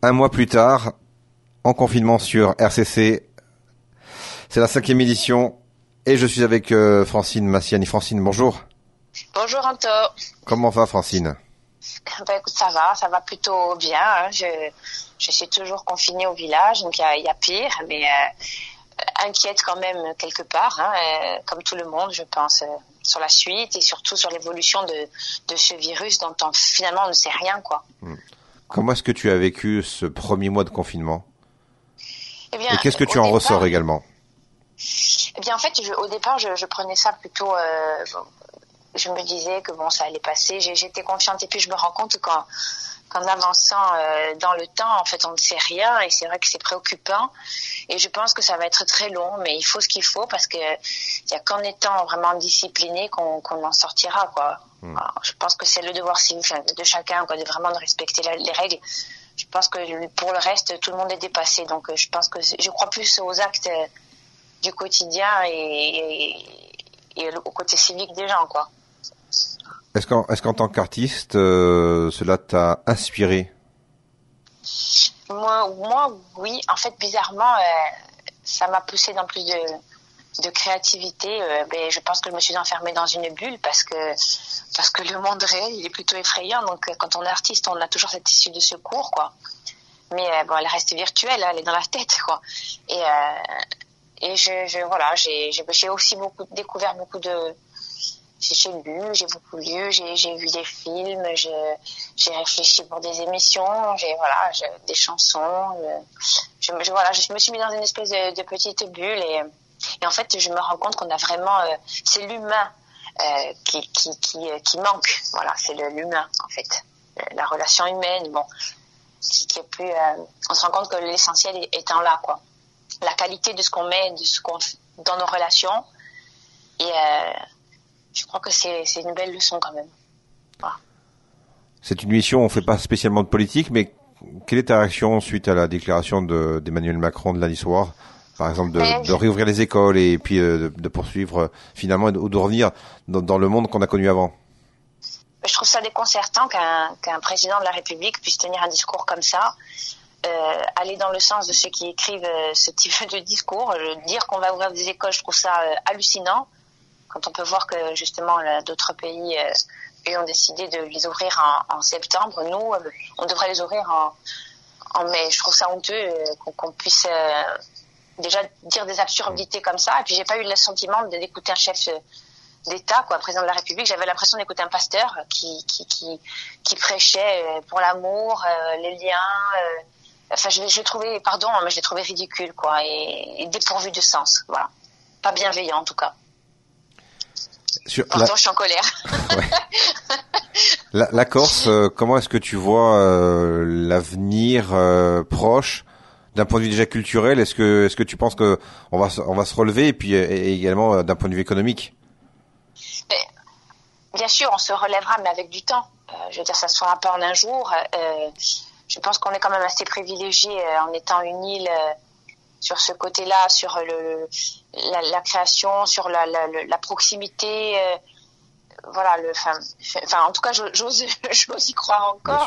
Un mois plus tard, en confinement sur RCC, c'est la 5e édition et je suis avec Francine Massiani. Francine, bonjour. Bonjour Anto. Comment va Francine? Écoute, ça va plutôt bien. Hein. Je suis toujours confinée au village, donc il y a pire, mais inquiète quand même quelque part, hein, comme tout le monde, je pense, sur la suite et surtout sur l'évolution de ce virus dont finalement on ne sait rien, quoi. Comment est-ce que tu as vécu ce premier mois de confinement? Eh bien, et qu'est-ce que tu en ressors également? Eh bien, en fait, au départ, je prenais ça plutôt. Je me disais que bon, ça allait passer. J'étais confiante et puis je me rends compte qu'en avançant dans le temps, en fait, on ne sait rien et c'est vrai que c'est préoccupant. Et je pense que ça va être très long, mais il faut ce qu'il faut parce que il y a qu'en étant vraiment discipliné qu'on en sortira, quoi. Alors, je pense que c'est le devoir civique de chacun, quoi, de vraiment respecter les règles. Je pense que pour le reste, tout le monde est dépassé. Donc, je pense que je crois plus aux actes du quotidien et au côté civique des gens, quoi. Est-ce qu'en tant qu'artiste, cela t'a inspiré? Moi, oui. En fait, bizarrement, ça m'a poussé dans plus de créativité. Je pense que je me suis enfermée dans une bulle parce que le monde réel, il est plutôt effrayant. Donc, quand on est artiste, on a toujours cette issue de secours, quoi. Mais bon, elle reste virtuelle, elle est dans la tête, quoi. Et j'ai aussi découvert beaucoup de. J'ai beaucoup lu, j'ai vu des films, j'ai réfléchi pour des émissions, des chansons. Je me suis mis dans une espèce de petite bulle et en fait, je me rends compte qu'on a vraiment, c'est l'humain qui manque. Voilà, c'est l'humain en fait, la relation humaine, bon, qui est plus. On se rend compte que l'essentiel étant là, quoi. La qualité de ce qu'on met, dans nos relations et je crois que c'est une belle leçon quand même. Voilà. C'est une mission, on ne fait pas spécialement de politique, mais quelle est ta réaction suite à la déclaration d'Emmanuel Macron de lundi soir, par exemple, de réouvrir les écoles et puis de poursuivre finalement ou de revenir dans le monde qu'on a connu avant? Je trouve ça déconcertant qu'un président de la République puisse tenir un discours comme ça, aller dans le sens de ceux qui écrivent ce type de discours, dire qu'on va ouvrir des écoles, je trouve ça hallucinant. Quand on peut voir que justement d'autres pays ont décidé de les ouvrir en septembre, nous on devrait les ouvrir en mai. Je trouve ça honteux qu'on puisse déjà dire des absurdités comme ça. Et puis j'ai pas eu le sentiment d'écouter un chef d'État, quoi, président de la République. J'avais l'impression d'écouter un pasteur qui prêchait pour l'amour, les liens. Enfin, je trouvais, pardon, mais je l'ai trouvé ridicule, quoi, et dépourvu de sens. Voilà, pas bienveillant en tout cas. Pardon, je suis en colère. Ouais. La Corse, comment est-ce que tu vois l'avenir proche d'un point de vue déjà culturel? Est-ce que tu penses que on va se relever et puis et également d'un point de vue économique? Bien sûr, on se relèvera, mais avec du temps. Je veux dire, ça se fera pas en un jour. Je pense qu'on est quand même assez privilégié en étant une île. Sur ce côté-là, sur la création, sur la proximité, voilà, en tout cas, j'ose y croire encore.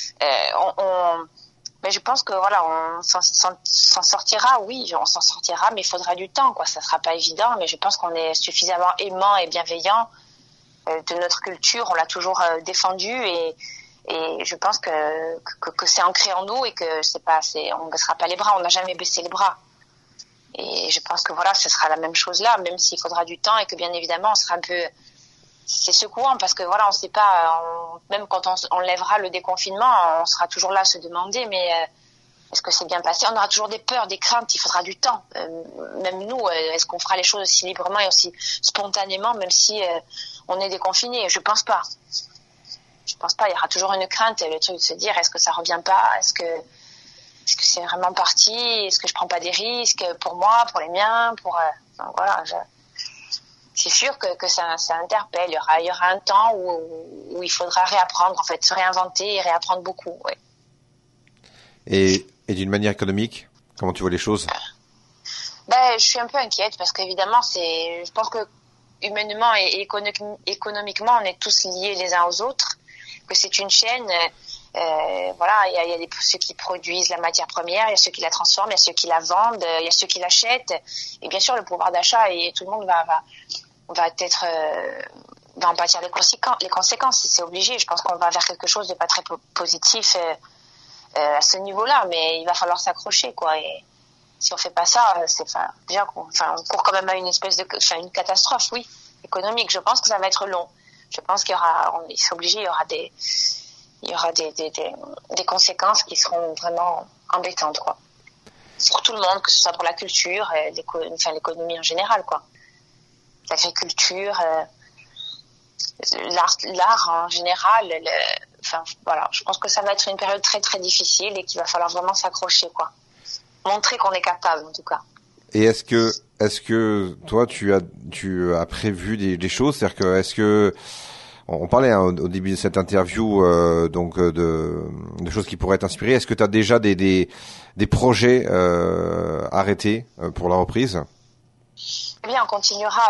Mais je pense que voilà, on s'en sortira, oui, on s'en sortira, mais il faudra du temps, quoi. Ça sera pas évident, mais je pense qu'on est suffisamment aimant et bienveillant de notre culture. On l'a toujours défendu et je pense que c'est ancré en nous et que on ne baissera pas les bras. On n'a jamais baissé les bras. Et je pense que voilà, ce sera la même chose là, même s'il faudra du temps et que bien évidemment, on sera un peu, c'est secouant parce que voilà, on sait pas, même quand on lèvera le déconfinement, on sera toujours là à se demander, mais est-ce que c'est bien passé? On aura toujours des peurs, des craintes. Il faudra du temps. Même nous, est-ce qu'on fera les choses aussi librement et aussi spontanément, même si on est déconfiné? Je pense pas. Je pense pas. Il y aura toujours une crainte, le truc de se dire est-ce que ça revient pas? Est-ce que c'est vraiment parti? Est-ce que je prends pas des risques pour moi, pour les miens, donc voilà. C'est sûr que ça interpelle. Il y aura un temps où il faudra réapprendre, en fait, se réinventer et réapprendre beaucoup. Ouais. Et d'une manière économique, comment tu vois les choses? Je suis un peu inquiète parce qu'évidemment, je pense que humainement et économiquement, on est tous liés les uns aux autres, que c'est une chaîne Voilà, il y a ceux qui produisent la matière première, il y a ceux qui la transforment, il y a ceux qui la vendent, il y a ceux qui l'achètent. Et bien sûr, le pouvoir d'achat, et tout le monde va en pâtir les conséquences, si c'est obligé. Je pense qu'on va vers quelque chose de pas très positif à ce niveau-là, mais il va falloir s'accrocher, quoi. Et si on fait pas ça, déjà, on court quand même à une espèce une catastrophe, oui, économique. Je pense que ça va être long. Je pense c'est obligé, il y aura des conséquences qui seront vraiment embêtantes, quoi. Pour tout le monde, que ce soit pour la culture, l'économie en général, quoi. L'agriculture, l'art en général, voilà. Je pense que ça va être une période très très difficile et qu'il va falloir vraiment s'accrocher, quoi. Montrer qu'on est capable, en tout cas. Et est-ce que toi tu as prévu des choses, c'est-à-dire que on parlait au début de cette interview de choses qui pourraient t'inspirer. Est-ce que tu as déjà des projets arrêtés pour la reprise? Eh bien, on continuera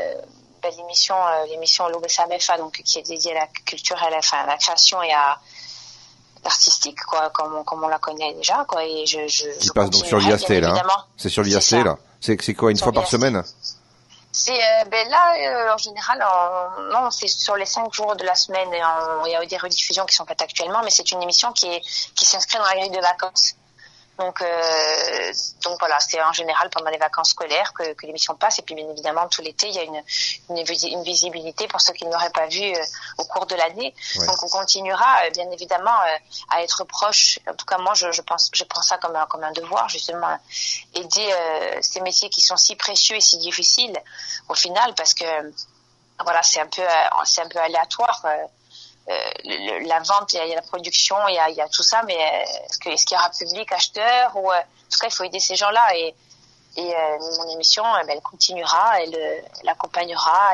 l'émission Lubesa Befa, donc qui est dédiée à la culture, à la création et à l'artistique, quoi, comme on la connaît déjà, quoi. Et qui passe donc sur l'IAST, là. Hein. C'est sur l'IAST, là. C'est quoi, une fois par semaine? C'est là en général non, c'est sur les 5 jours de la semaine. Il y a des rediffusions qui sont faites actuellement, mais c'est une émission qui s'inscrit dans la grille de vacances. Donc voilà, c'est en général pendant les vacances scolaires que l'émission passe, et puis bien évidemment tout l'été il y a une visibilité pour ceux qui ne l'auraient pas vu au cours de l'année. Ouais. Donc on continuera bien évidemment à être proche. En tout cas moi je prends ça comme un devoir, justement, aider ces métiers qui sont si précieux et si difficiles au final, parce que voilà, c'est un peu aléatoire. La vente, il y a la production, il y a tout ça, mais est-ce qu'il y aura public, acheteur, ou en tout cas il faut aider ces gens-là, et mon émission elle continuera, elle accompagnera,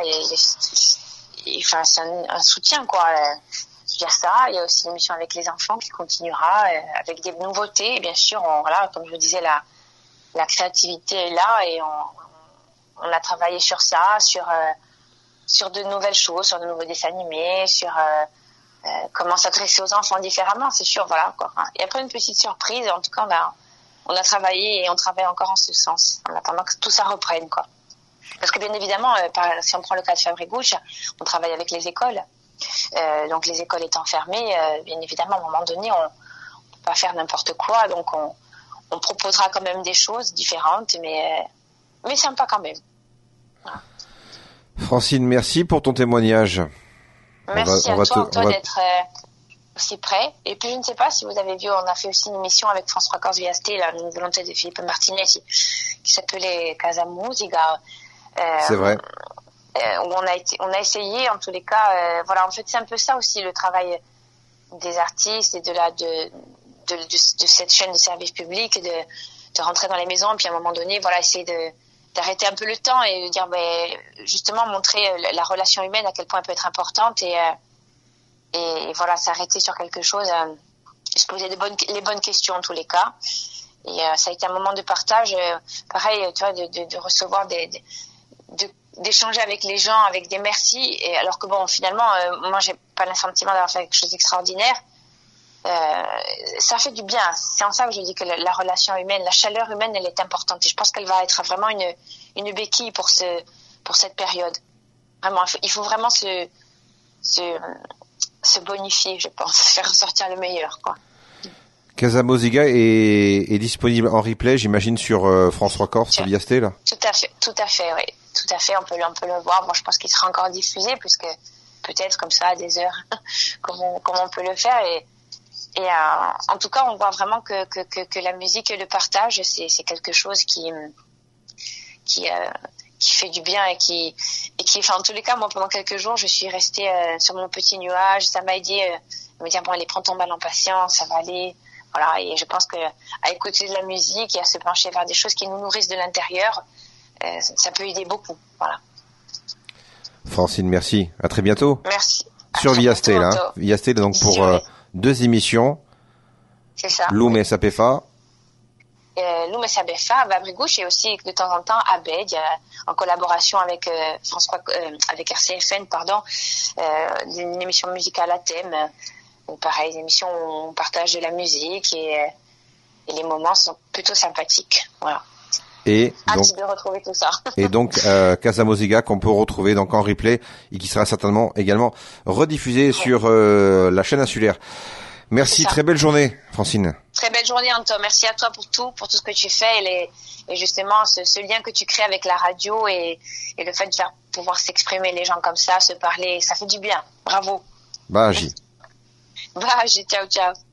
et enfin c'est un soutien, quoi. Il y a ça, il y a aussi l'émission avec les enfants qui continuera avec des nouveautés, et bien sûr voilà, comme je vous disais, la créativité est là, et on a travaillé sur ça, sur de nouvelles choses, sur de nouveaux dessins animés, sur comment s'adresser aux enfants différemment, c'est sûr, voilà, quoi. Et après une petite surprise, en tout cas on a travaillé, et on travaille encore en ce sens, en attendant que tout ça reprenne, quoi. Parce que bien évidemment, si on prend le cas de Fabricouche, on travaille avec les écoles, donc les écoles étant fermées, bien évidemment à un moment donné on peut pas faire n'importe quoi, donc on proposera quand même des choses différentes, mais sympa quand même. Voilà. Francine, merci pour ton témoignage. Merci à toi, Antoine, d'être aussi prêt. Et puis, je ne sais pas si vous avez vu, on a fait aussi une émission avec France 3 Corse VST, une volonté de Philippe Martinez, qui s'appelait Casa Musica. C'est vrai. Où on a essayé, en tous les cas, voilà, en fait, c'est un peu ça aussi, le travail des artistes et de cette chaîne de service public, de rentrer dans les maisons, puis à un moment donné, voilà, essayer d'arrêter un peu le temps et de dire, justement, montrer la relation humaine, à quel point elle peut être importante, et voilà, s'arrêter sur quelque chose, se poser les bonnes questions en tous les cas. Et ça a été un moment de partage, pareil, tu vois, de recevoir d'échanger avec les gens, avec des merci, et alors que bon, finalement, moi j'ai pas le sentiment d'avoir fait quelque chose d'extraordinaire. Ça fait du bien. C'est en ça que je dis que la relation humaine, la chaleur humaine, elle est importante, et je pense qu'elle va être vraiment une béquille pour cette période. Vraiment, il faut vraiment se bonifier, je pense, faire ressortir le meilleur, quoi. Casa Musica est disponible en replay, j'imagine, sur France 3 Corse, l'IAST, là. Tout à fait, oui. Tout à fait, on peut le voir. Moi, je pense qu'il sera encore diffusé, puisque peut-être comme ça à des heures, comme on peut le faire, et en tout cas, on voit vraiment que la musique et le partage, c'est quelque chose qui fait du bien, et qui, enfin, en tous les cas, moi, pendant quelques jours, je suis restée sur mon petit nuage. Ça m'a aidé à me dire, bon, allez, prends ton mal en patience, ça va aller. Voilà, et je pense que à écouter de la musique et à se pencher vers des choses qui nous nourrissent de l'intérieur, ça peut aider beaucoup. Voilà. Francine, merci. À très bientôt. Merci. Sur VIAST, là. VIAST, donc pour 2 émissions. C'est ça. Loum et Sapefa. Loum et Sapefa, Vabrigouche, et aussi de temps en temps Abed, en collaboration avec avec RCFN, une émission musicale à thème. pareil, des émissions où on partage de la musique et les moments sont plutôt sympathiques. Voilà. Et donc, de retrouver tout ça. Et donc, Casa Musica qu'on peut retrouver donc en replay et qui sera certainement également rediffusé sur la chaîne insulaire. Merci, très belle journée, Francine. Très belle journée, Anto. Merci à toi pour tout ce que tu fais et justement ce lien que tu crées avec la radio et le fait de pouvoir s'exprimer les gens comme ça, se parler, ça fait du bien. Bravo. Bah, J. Ciao, ciao.